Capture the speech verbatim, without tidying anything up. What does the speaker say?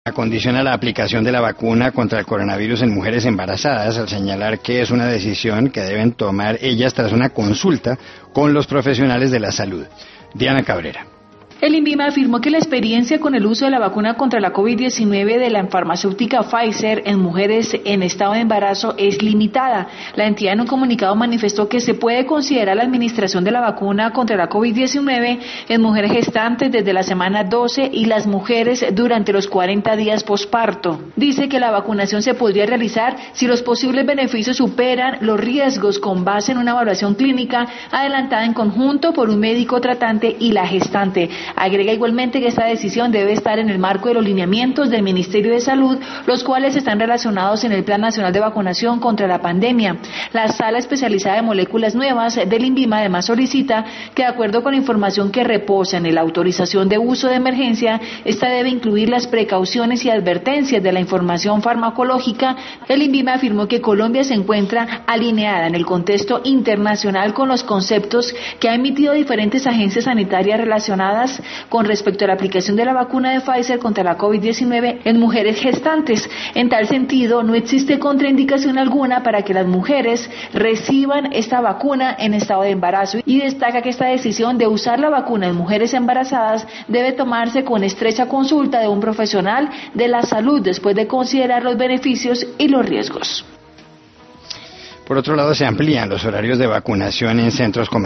Condiciona la aplicación de la vacuna contra el coronavirus en mujeres embarazadas, al señalar que es una decisión que deben tomar ellas tras una consulta con los profesionales de la salud. Diana Cabrera. El INVIMA afirmó que la experiencia con el uso de la vacuna contra la COVID diecinueve de la farmacéutica Pfizer en mujeres en estado de embarazo es limitada. La entidad en un comunicado manifestó que se puede considerar la administración de la vacuna contra la COVID diecinueve en mujeres gestantes desde la semana doce y las mujeres durante los cuarenta días posparto. Dice que la vacunación se podría realizar si los posibles beneficios superan los riesgos con base en una evaluación clínica adelantada en conjunto por un médico tratante y la gestante. Agrega igualmente que esta decisión debe estar en el marco de los lineamientos del Ministerio de Salud, los cuales están relacionados en el Plan Nacional de Vacunación contra la pandemia. La Sala Especializada de Moléculas Nuevas del INVIMA además solicita que, de acuerdo con la información que reposa en la autorización de uso de emergencia, esta debe incluir las precauciones y advertencias de la información farmacológica. El INVIMA afirmó que Colombia se encuentra alineada en el contexto internacional con los conceptos que han emitido diferentes agencias sanitarias relacionadas con respecto a la aplicación de la vacuna de Pfizer contra la COVID diecinueve en mujeres gestantes. En tal sentido, no existe contraindicación alguna para que las mujeres reciban esta vacuna en estado de embarazo, y destaca que esta decisión de usar la vacuna en mujeres embarazadas debe tomarse con estrecha consulta de un profesional de la salud después de considerar los beneficios y los riesgos. Por otro lado, se amplían los horarios de vacunación en centros comerciales.